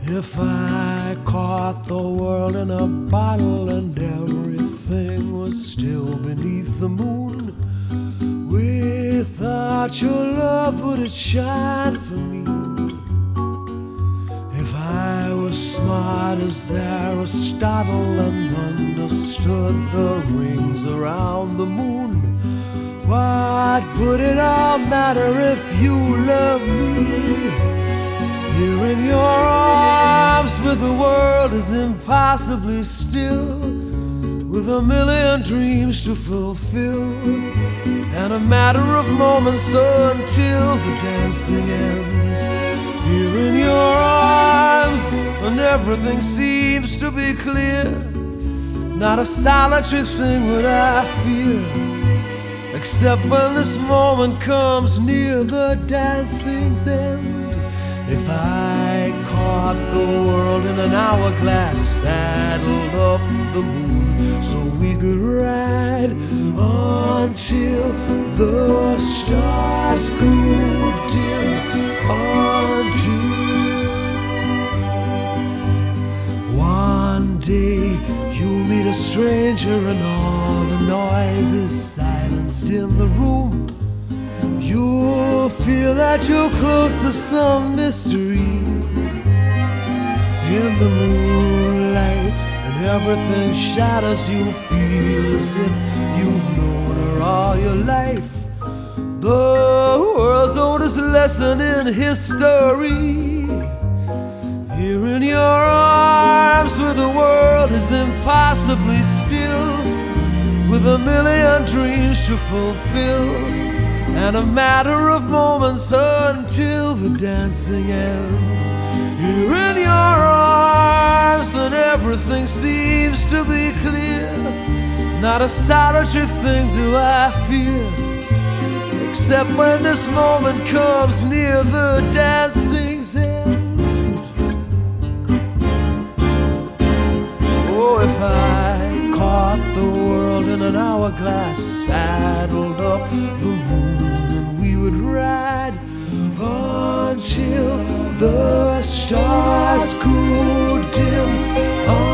If I caught the world in a bottle and everything was still beneath the moon, without your love would it shine for me? If I was smart as Aristotle and understood the rings around the moon, what would it all matter if you loved me? Here in your arms with the world is impossibly still, with a million dreams to fulfill, and a matter of moments until the dancing ends. Here in your arms when everything seems to be clear, not a solitary thing would I fear, except when this moment comes near the dancing's end. If I caught the world in an hourglass, saddled up the moon so we could ride until the stars grew dim, until one day you meet a stranger and all the noise is silenced in the room. You'll feel that you're close to some mystery in the moonlight, and everything shadows. You feel as if you've known her all your life. The world's oldest lesson in history. Here in your arms where the world is impossibly still, with a million dreams to fulfill, and a matter of moments until the dancing ends. Here in your arms when everything seems to be clear, not a solitary thing do I fear, except when this moment comes near the dancing's end. Oh, if I caught the world in an hourglass, saddled up the moon, and we would ride until the stars grew dim.